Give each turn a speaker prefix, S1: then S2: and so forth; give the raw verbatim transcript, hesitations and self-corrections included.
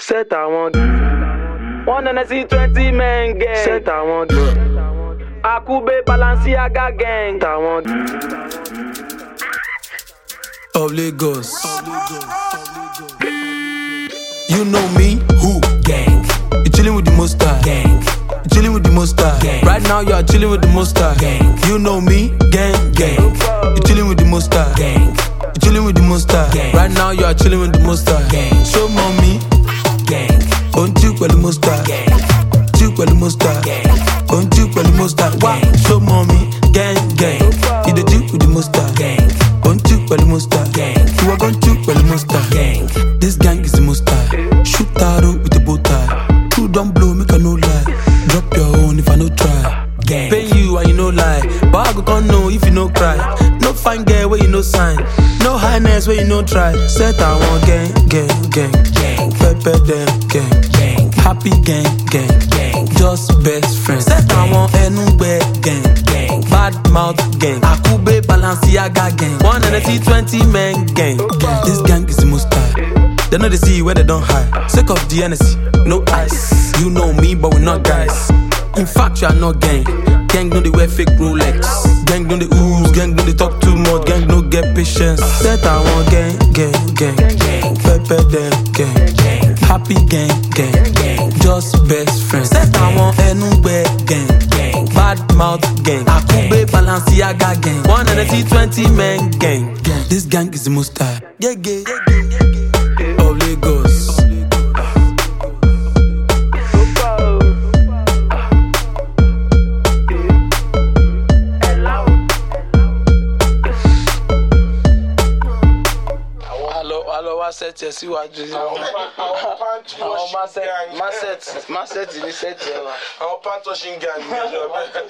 S1: Set I want. One and I see twenty men gang. Set I want. Akube Balenciaga gang. I want.
S2: Of Lagos. You know me, who? Gang. You chillin' with the Monster. Gang. You chillin' with the Monster. Gang. Right now you are chillin' with the Monster. Gang. You know me, gang, gang. You chillin' with the Monster. Gang. You chillin' with the Monster. Gang. Right now you are chillin' with the Monster. Gang. Show mommy, gang. Don't you with the Monster. Gang. You with the Monster. Gang. Don't you with the Monster. Wow. Show mommy, gang, gang. You the Jew with the Monster. Gang. Don't you with the Monster. Gang. You are going to with the Monster. Gang. This gang is the Monster. Shoot arrow with the bow tie. Two don't blow, make a no lie. Drop your own if I no try. Gang. Pay you and you no lie. But I go can't know if you no cry. No fine girl where you no sign. No highness where you no try. Set I want gang, gang, gang, gang. Pepper them, gang, gang. Happy gang, gang, gang. Just best friends. Set I want anywhere, gang, gang. Bad mouth gang. Akube Balenciaga gang. One and a T twenty men gang. This gang is the most high. They know they see where they don't hide. Sake of the N S C, no ice. You know me, but we're not guys. In fact, you are not gang. Gang no they wear fake Rolex. Gang no they ooze. Gang no they talk too much. Gang no get patience. Set I want gang, gang, gang, gang. Pepper them, gang, gang. Happy gang, gang, gang. Just best friends. Set I want anywhere, gang, gang. Bad mouth gang. Akube Balenciaga gang. One and a T twenty men gang. This gang is the most high. Yeah, yeah, yeah, yeah. Of Lagos. Set yẹ síwájú yìí.
S3: Àwọn pàǹtí
S2: àwọn máṣẹ́ẹ̀tì ní sẹ́ẹ̀tì ẹ̀ wá.
S3: àwọn pàǹtí washing gang ní ẹjọ́ bẹ́ẹ̀.